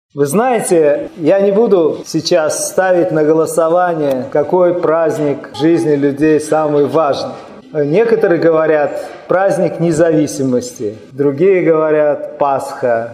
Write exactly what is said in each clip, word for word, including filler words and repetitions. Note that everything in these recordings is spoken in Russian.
Вы знаете, я не буду сейчас ставить на голосование, какой праздник в жизни людей самый важный. Некоторые говорят праздник независимости, другие говорят Пасха,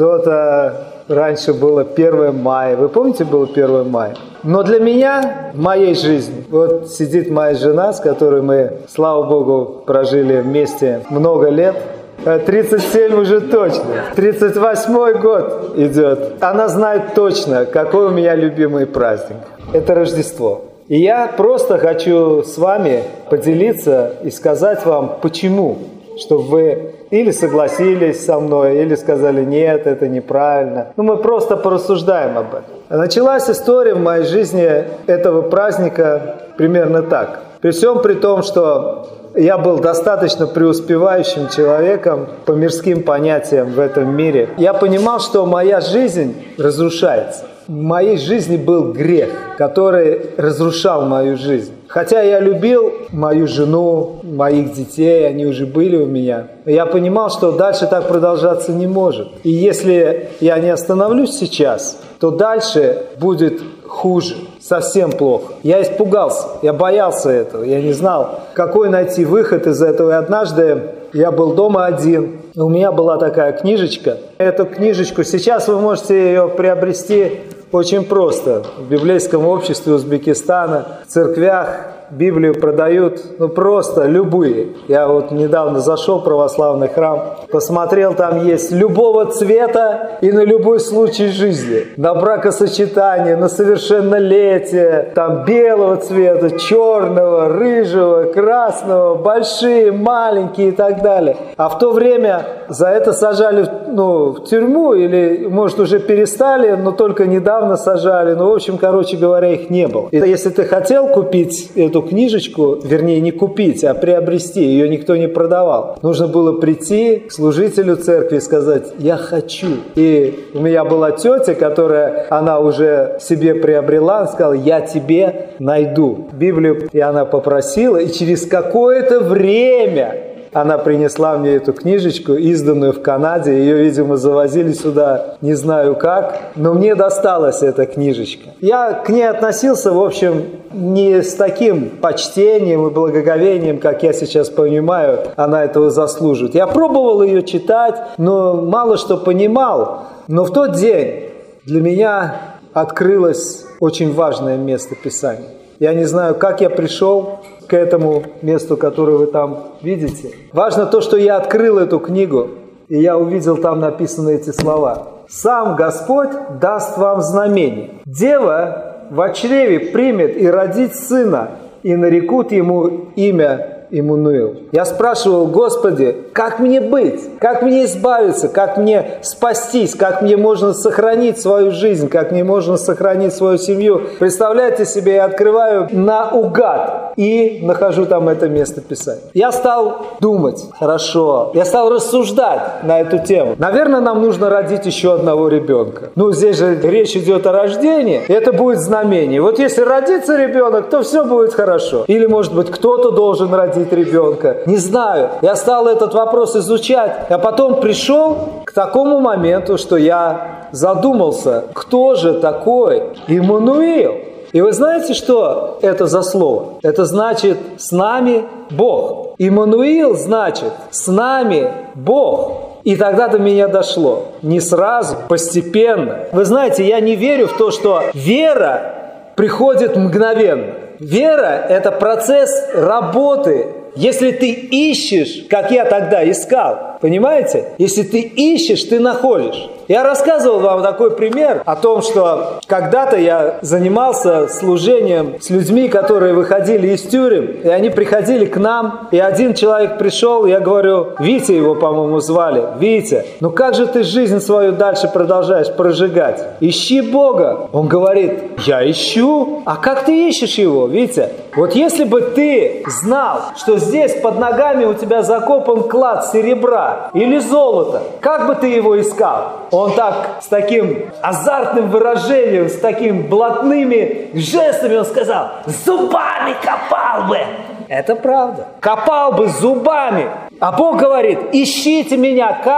кто-то раньше было первое мая. Вы помните, было первое мая? Но для меня, в моей жизни, вот сидит моя жена, с которой мы, слава Богу, прожили вместе много лет. тридцать семь уже точно. тридцать восьмой год идет. Она знает точно, какой у меня любимый праздник. Это Рождество. И я просто хочу с вами поделиться и сказать вам, почему. Чтобы вы или согласились со мной, или сказали, нет, это неправильно. Ну, мы просто порассуждаем об этом. Началась история в моей жизни этого праздника примерно так. При всем при том, что я был достаточно преуспевающим человеком по мирским понятиям в этом мире. Я понимал, что моя жизнь разрушается. В моей жизни был грех, который разрушал мою жизнь. Хотя я любил мою жену, моих детей, они уже были у меня. Я понимал, что дальше так продолжаться не может. И если я не остановлюсь сейчас, то дальше будет хуже, совсем плохо. Я испугался, я боялся этого, я не знал, какой найти выход из этого. И однажды я был дома один, у меня была такая книжечка. Эту книжечку сейчас вы можете ее приобрести очень просто. В библейском обществе Узбекистана, в церквях Библию продают, ну просто любые. Я вот недавно зашел в православный храм, посмотрел, там есть любого цвета и на любой случай жизни. На бракосочетание, на совершеннолетие, там белого цвета, черного, рыжего, красного, большие, маленькие и так далее. А в то время за это сажали ну, в тюрьму или, может, уже перестали, но только недавно сажали. Ну, в общем, короче говоря, их не было. И если ты хотел купить эту книжечку, вернее, не купить, а приобрести, ее никто не продавал. Нужно было прийти к служителю церкви и сказать, я хочу. И у меня была тетя, которая, она уже себе приобрела, она сказала, я тебе найду Библию. И она попросила, и через какое-то время она принесла мне эту книжечку, изданную в Канаде. Ее, видимо, завозили сюда, не знаю как. Но мне досталась эта книжечка. Я к ней относился, в общем, не с таким почтением и благоговением, как я сейчас понимаю, она этого заслуживает. Я пробовал ее читать, но мало что понимал. Но в тот день для меня открылось очень важное место Писания. Я не знаю, как я пришел к этому месту, которое вы там видите. Важно то, что я открыл эту книгу, и я увидел там написаны эти слова. «Сам Господь даст вам знамение. Дева во чреве примет и родит сына, и нарекут ему имя Иммануил». Я спрашивал, Господи, как мне быть? Как мне избавиться? Как мне спастись? Как мне можно сохранить свою жизнь? Как мне можно сохранить свою семью? Представляете себе, я открываю наугад и нахожу там это место Писания. Я стал думать, хорошо, я стал рассуждать на эту тему. Наверное, нам нужно родить еще одного ребенка. Ну, здесь же речь идет о рождении, это будет знамение. Вот если родится ребенок, то все будет хорошо. Или, может быть, кто-то должен родить ребенка. Не знаю. Я стал этот вопрос изучать, а потом пришел к такому моменту, что я задумался, кто же такой Иммануил? И вы знаете, что это за слово? Это значит «с нами Бог». Иммануил значит «с нами Бог». И тогда до меня дошло. Не сразу, постепенно. Вы знаете, я не верю в то, что вера приходит мгновенно. Вера – это процесс работы. Если ты ищешь, как я тогда искал, понимаете? Если ты ищешь, ты находишь. Я рассказывал вам такой пример о том, что когда-то я занимался служением с людьми, которые выходили из тюрем, и они приходили к нам, и один человек пришел, я говорю, Витя его, по-моему, звали, Витя, ну как же ты жизнь свою дальше продолжаешь прожигать? Ищи Бога. Он говорит, я ищу. А как ты ищешь его, Витя? Вот если бы ты знал, что здесь под ногами у тебя закопан клад серебра или золота, как бы ты его искал? Он так, с таким азартным выражением, с такими блатными жестами, он сказал, зубами копал бы. Это правда. Копал бы зубами. А Бог говорит, ищите меня как?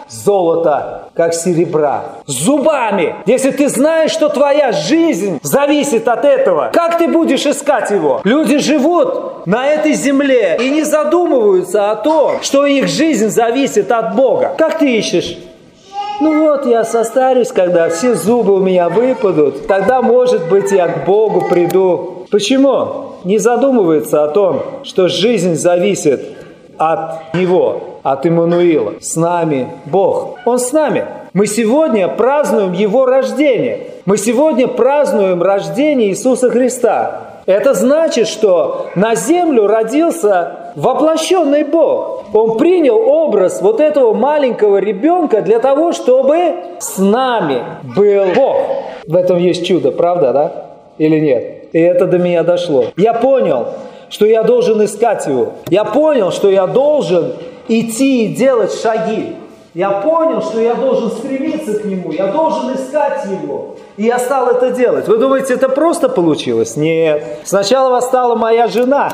золота, как серебра. Зубами! Если ты знаешь, что твоя жизнь зависит от этого, как ты будешь искать его? Люди живут на этой земле и не задумываются о том, что их жизнь зависит от Бога. Как ты ищешь? Ну вот, я состарюсь, когда все зубы у меня выпадут, тогда, может быть, я к Богу приду. Почему? Не задумывается о том, что жизнь зависит от Него, от Иммануила. С нами Бог. Он с нами. Мы сегодня празднуем Его рождение. Мы сегодня празднуем рождение Иисуса Христа. Это значит, что на землю родился воплощенный Бог. Он принял образ вот этого маленького ребенка для того, чтобы с нами был Бог. В этом есть чудо, правда, да? Или нет? И это до меня дошло. Я понял, что я должен искать Его. Я понял, что я должен идти и делать шаги. Я понял, что я должен стремиться к Нему, я должен искать Его. И я стал это делать. Вы думаете, это просто получилось? Нет. Сначала восстала моя жена.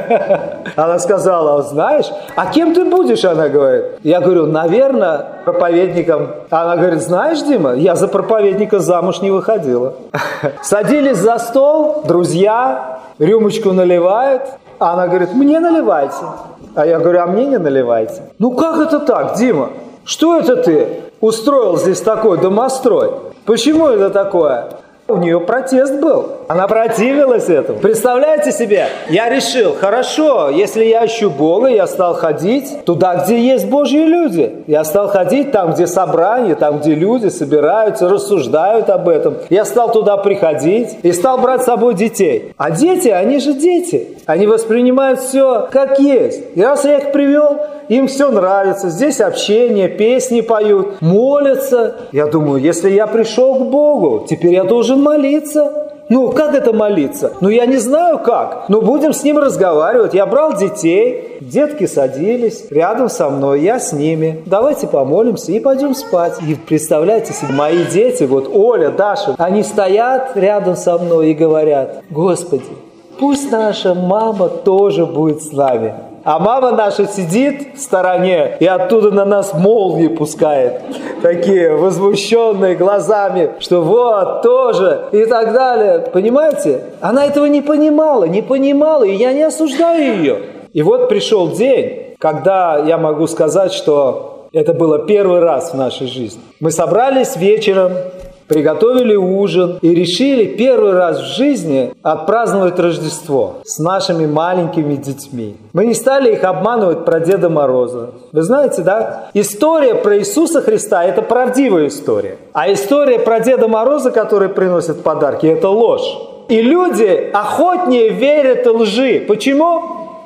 Она сказала: знаешь, а кем ты будешь? Она говорит. Я говорю: наверное, проповедником. Она говорит: знаешь, Дима, я за проповедника замуж не выходила. Садились за стол, друзья, рюмочку наливают. Она говорит: мне наливайте. А я говорю: а мне не наливайте. Ну как это так, Дима? Что это ты устроил здесь такой домострой? Почему это такое? У нее протест был. Она противилась этому. Представляете себе, я решил, хорошо, если я ищу Бога, я стал ходить туда, где есть Божьи люди. Я стал ходить там, где собрания, там, где люди собираются, рассуждают об этом. Я стал туда приходить и стал брать с собой детей. А дети, они же дети. Они воспринимают все как есть. И раз я их привел, им все нравится. Здесь общение, песни поют, молятся. Я думаю, если я пришел к Богу, теперь я должен молиться. Ну, как это молиться? Ну, я не знаю как. Но будем с ним разговаривать. Я брал детей, детки садились рядом со мной, я с ними. Давайте помолимся и пойдем спать. И представляете себе, мои дети, вот Оля, Даша, они стоят рядом со мной и говорят: Господи, пусть наша мама тоже будет с нами. А мама наша сидит в стороне и оттуда на нас молнии пускает. Такие возмущенные глазами, что вот, тоже и так далее. Понимаете? Она этого не понимала, не понимала, и я не осуждаю ее. И вот пришел день, когда я могу сказать, что это было первый раз в нашей жизни. Мы собрались вечером, приготовили ужин и решили первый раз в жизни отпраздновать Рождество с нашими маленькими детьми. Мы не стали их обманывать про Деда Мороза. Вы знаете, да? История про Иисуса Христа – это правдивая история. А история про Деда Мороза, который приносит подарки – это ложь. И люди охотнее верят лжи. Почему?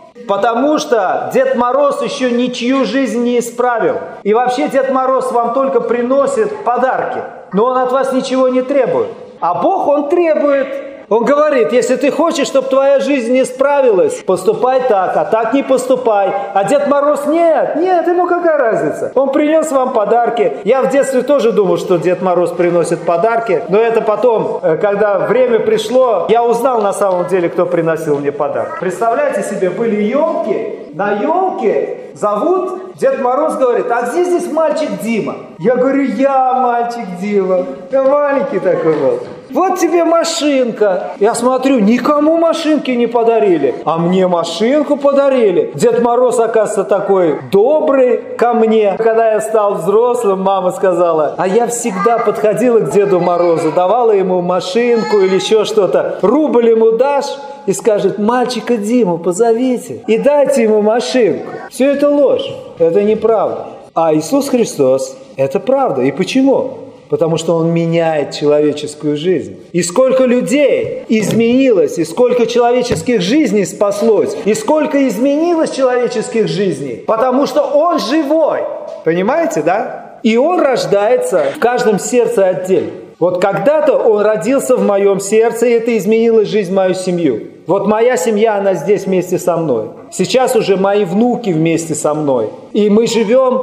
Потому что Дед Мороз еще ничью жизнь не исправил. И вообще Дед Мороз вам только приносит подарки. Но он от вас ничего не требует. А Бог, Он требует. Он говорит: если ты хочешь, чтобы твоя жизнь не справилась, поступай так, а так не поступай. А Дед Мороз: нет, нет, ему какая разница? Он принес вам подарки. Я в детстве тоже думал, что Дед Мороз приносит подарки. Но это потом, когда время пришло, я узнал на самом деле, кто приносил мне подарки. Представляете себе, были елки. На елке зовут, Дед Мороз говорит: а где здесь мальчик Дима? Я говорю: я мальчик Дима. Я маленький такой был. Вот тебе машинка. Я смотрю, никому машинки не подарили, а мне машинку подарили. Дед Мороз, оказывается, такой добрый ко мне. Когда я стал взрослым, мама сказала: а я всегда подходила к Деду Морозу, давала ему машинку или еще что-то. Рубль ему дашь и скажет: мальчика Диму позовите и дайте ему машинку. Все это ложь, это неправда. А Иисус Христос – это правда. И почему? Потому что Он меняет человеческую жизнь. И сколько людей изменилось, и сколько человеческих жизней спаслось, и сколько изменилось человеческих жизней, потому что Он живой. Понимаете, да? И Он рождается в каждом сердце отдельно. Вот когда-то Он родился в моем сердце, и это изменило жизнь мою семью. Вот моя семья, она здесь вместе со мной. Сейчас уже мои внуки вместе со мной. И мы живем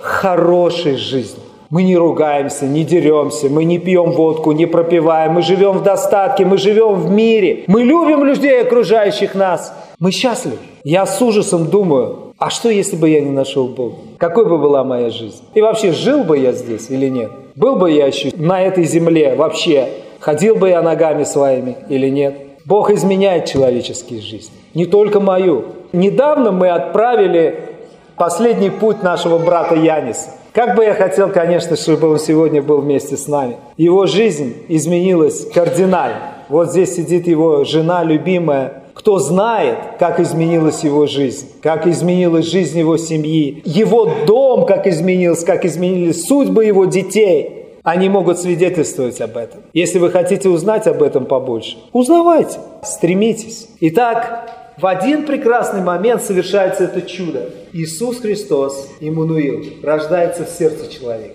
хорошей жизнью. Мы не ругаемся, не деремся, мы не пьем водку, не пропиваем, мы живем в достатке, мы живем в мире, мы любим людей, окружающих нас. Мы счастливы. Я с ужасом думаю, А что, если бы я не нашел Бога? Какой бы была моя жизнь? И вообще, жил бы я здесь или нет? Был бы я еще на этой земле вообще? Ходил бы я ногами своими или нет? Бог изменяет человеческие жизни, не только мою. Недавно мы отправили последний путь нашего брата Яниса. Как бы я хотел, конечно, чтобы он сегодня был вместе с нами. Его жизнь изменилась кардинально. Вот здесь сидит его жена любимая. Кто знает, как изменилась его жизнь, как изменилась жизнь его семьи, его дом, как изменился, как изменились судьбы его детей. Они могут свидетельствовать об этом. Если вы хотите узнать об этом побольше, узнавайте, стремитесь. Итак, в один прекрасный момент совершается это чудо. Иисус Христос, Иммануил, рождается в сердце человека.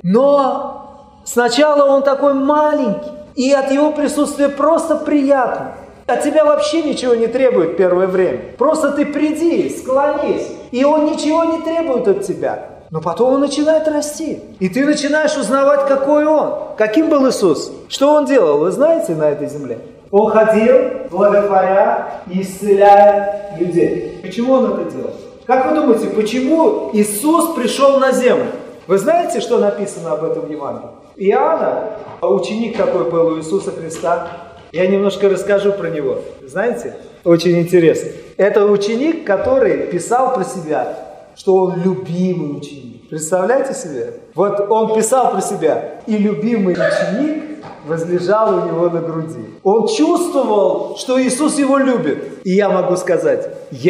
Но сначала он такой маленький, и от его присутствия просто приятно. От тебя вообще ничего не требует первое время. Просто ты приди, склонись, и он ничего не требует от тебя. Но потом он начинает расти. И ты начинаешь узнавать, какой он. Каким был Иисус? Что он делал, вы знаете, на этой земле? Он ходил, благотворя и исцеляя людей. Почему он это делал? Как вы думаете, почему Иисус пришел на землю? Вы знаете, что написано об этом в Евангелии? Иоанна, ученик какой был у Иисуса Христа, я немножко расскажу про него. Знаете? Очень интересно. Это ученик, который писал про себя, что он любимый ученик. Представляете себе? Вот он писал про себя, и любимый ученик возлежал у него на груди. Он чувствовал, что Иисус его любит. И я могу сказать,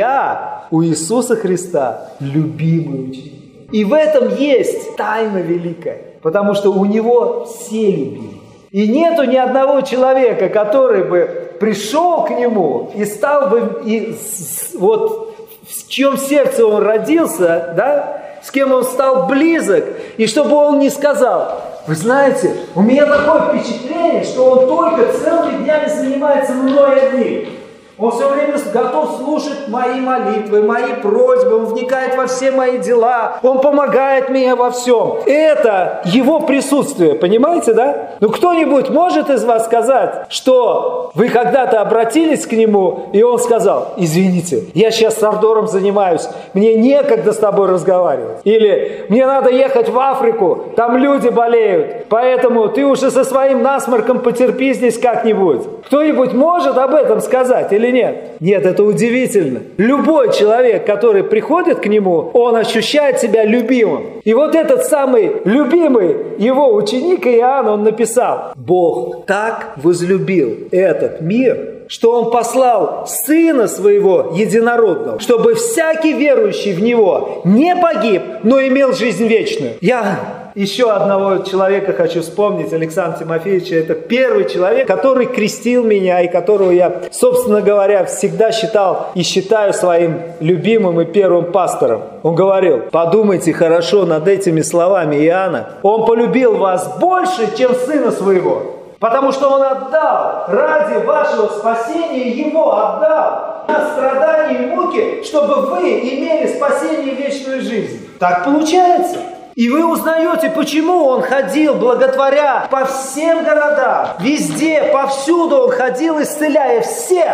я у Иисуса Христа любимый ученик. И в этом есть тайна великая, потому что у него все любимые. И нету ни одного человека, который бы пришел к нему и стал бы, и вот в чьем сердце он родился, да, с кем он стал близок, и чтобы он не сказал: вы знаете, у меня такое впечатление, что он только целыми днями занимается мной одним. Он все время готов слушать мои молитвы, мои просьбы, он вникает во все мои дела, он помогает мне во всем. Это его присутствие, понимаете, да? Ну, кто-нибудь может из вас сказать, что вы когда-то обратились к нему, и он сказал: извините, я сейчас с Ардором занимаюсь, мне некогда с тобой разговаривать. Или мне надо ехать в Африку, там люди болеют, поэтому ты уже со своим насморком потерпи здесь как-нибудь. Кто-нибудь может об этом сказать или нет? Нет, это удивительно. Любой человек, который приходит к нему, он ощущает себя любимым. И вот этот самый любимый его ученик Иоанн, он написал: Бог так возлюбил этот мир, что Он послал Сына Своего Единородного, чтобы всякий верующий в Него не погиб, но имел жизнь вечную. Я еще одного человека хочу вспомнить, Александра Тимофеевича. Это первый человек, который крестил меня и которого я, собственно говоря, всегда считал и считаю своим любимым и первым пастором. Он говорил: подумайте хорошо над этими словами Иоанна. Он полюбил вас больше, чем Сына Своего. Потому что Он отдал ради вашего спасения, Его отдал на страдания и муки, чтобы вы имели спасение и вечную жизнь. Так получается. И вы узнаете, почему Он ходил, благотворя по всем городам, везде, повсюду Он ходил, исцеляя всех.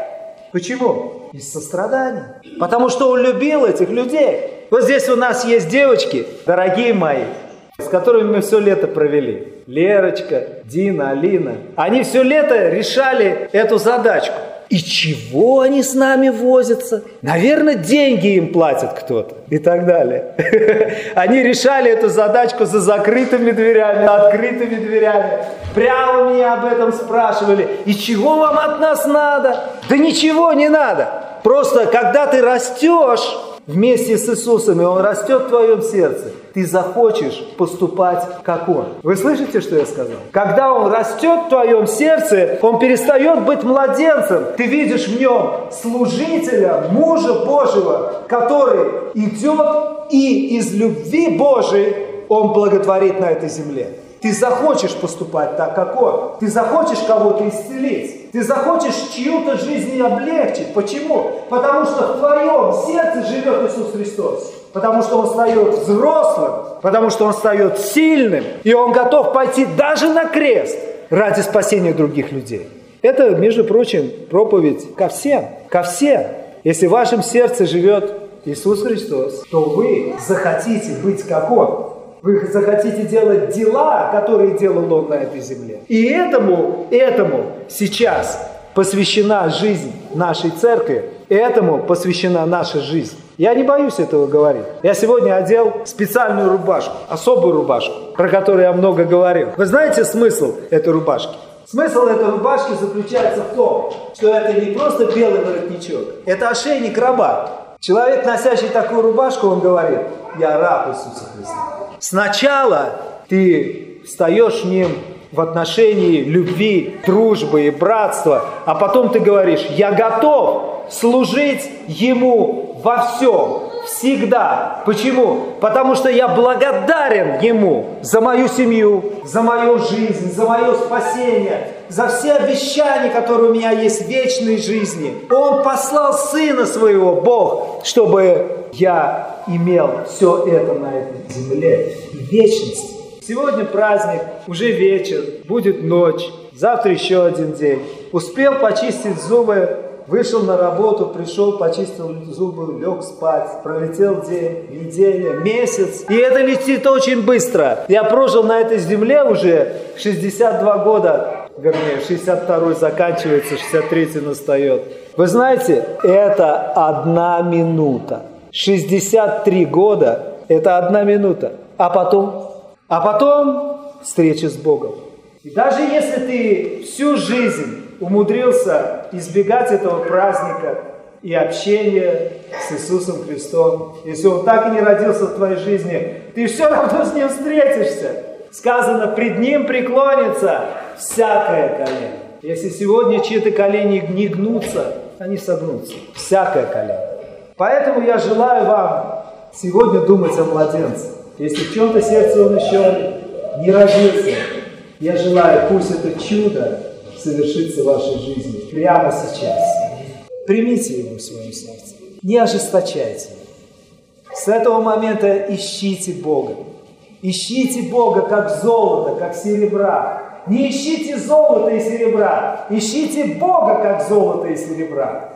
Почему? Из сострадания. Потому что Он любил этих людей. Вот здесь у нас есть девочки, дорогие мои, с которыми мы все лето провели. Лерочка, Дина, Алина. Они все лето решали эту задачку. И чего они с нами возятся? Наверное, деньги им платит кто-то. И так далее. Они решали эту задачку за закрытыми дверями, открытыми дверями. Прямо меня об этом спрашивали. И чего вам от нас надо? Да ничего не надо. Просто когда ты растешь вместе с Иисусом, и Он растет в твоем сердце, ты захочешь поступать, как Он. Вы слышите, что я сказал? Когда Он растет в твоем сердце, Он перестает быть младенцем. Ты видишь в нем служителя, мужа Божьего, который идет и из любви Божией Он благотворит на этой земле. Ты захочешь поступать так, как Он. Ты захочешь кого-то исцелить. Ты захочешь чью-то жизнь облегчить. Почему? Потому что в твоем сердце живет Иисус Христос. Потому что Он стает взрослым. Потому что Он стает сильным. И Он готов пойти даже на крест ради спасения других людей. Это, между прочим, проповедь ко всем. Ко всем. Если в вашем сердце живет Иисус Христос, то вы захотите быть как Он. Вы захотите делать дела, которые делал Он на этой земле. И этому, этому сейчас посвящена жизнь нашей церкви, этому посвящена наша жизнь. Я не боюсь этого говорить. Я сегодня одел специальную рубашку, особую рубашку, про которую я много говорил. Вы знаете смысл этой рубашки? Смысл этой рубашки заключается в том, что это не просто белый воротничок, это ошейник раба. Человек, носящий такую рубашку, он говорит: я раб Иисуса Христа. Сначала ты встаешь с Ним в отношении любви, дружбы и братства, а потом ты говоришь: я готов служить Ему во всем, всегда. Почему? Потому что я благодарен Ему за мою семью, за мою жизнь, за мое спасение, за все обещания, которые у меня есть в вечной жизни. Он послал Сына Своего, Бог, чтобы я имел все это на этой земле и вечности. Сегодня праздник, уже вечер, будет ночь, завтра еще один день. Успел почистить зубы, вышел на работу, пришел, почистил зубы, лег спать. Пролетел день, неделя, месяц. И это летит очень быстро. Я прожил на этой земле уже шестьдесят два года. Вернее, шестьдесят второй заканчивается, шестьдесят третий настает. Вы знаете, это одна минута. шестьдесят три года – это одна минута. А потом? А потом встреча с Богом. И даже если ты всю жизнь умудрился избегать этого праздника и общения с Иисусом Христом, если Он так и не родился в твоей жизни, ты все равно с Ним встретишься. Сказано: пред Ним преклонится всякое колено. Если сегодня чьи-то колени не гнутся, они согнутся. Всякое колено. Поэтому я желаю вам сегодня думать о младенце. Если в чем-то сердце он еще не родился, я желаю, пусть это чудо совершится в вашей жизни прямо сейчас. Примите его в своем сердце. Не ожесточайте его. С этого момента ищите Бога. Ищите Бога как золото, как серебра. Не ищите золота и серебра. Ищите Бога как золото и серебра.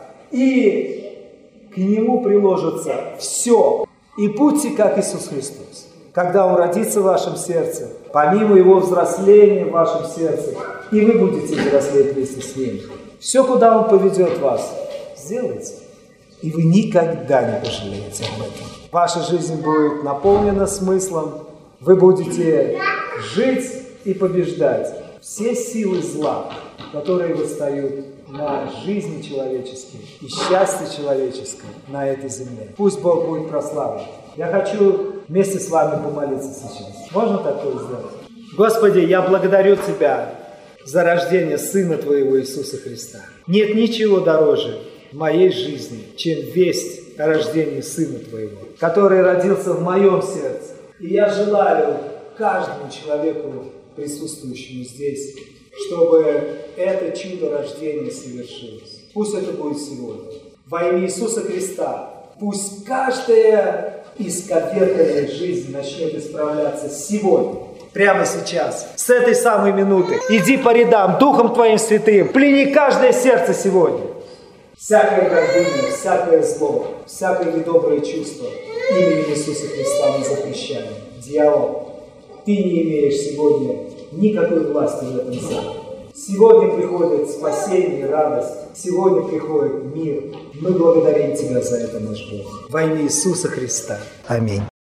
И к Нему приложится все. И будьте как Иисус Христос. Когда Он родится в вашем сердце, помимо Его взросления в вашем сердце, и вы будете взрослеть вместе с Ним. Все, куда Он поведет вас, сделайте. И вы никогда не пожалеете об этом. Ваша жизнь будет наполнена смыслом. Вы будете жить и побеждать все силы зла, которые восстают на жизни человеческой и счастье человеческое на этой земле. Пусть Бог будет прославлен. Я хочу вместе с вами помолиться сейчас. Можно такое сделать? Господи, я благодарю Тебя за рождение Сына Твоего Иисуса Христа. Нет ничего дороже в моей жизни, чем весть о рождении Сына Твоего, который родился в моем сердце. И я желаю каждому человеку, присутствующему здесь, чтобы это чудо рождения совершилось. Пусть это будет сегодня. Во имя Иисуса Христа пусть каждая исковерканная жизнь начнет исправляться сегодня, прямо сейчас, с этой самой минуты. Иди по рядам Духом Твоим Святым, плени каждое сердце сегодня. Всякое гордыня, всякое зло, всякое недоброе чувство именем Иисуса Христа мы запрещаем. Дьявол, ты не имеешь сегодня никакой власти в этом зале. Сегодня приходит спасение и радость. Сегодня приходит мир. Мы благодарим Тебя за это, наш Бог. Во имя Иисуса Христа. Аминь.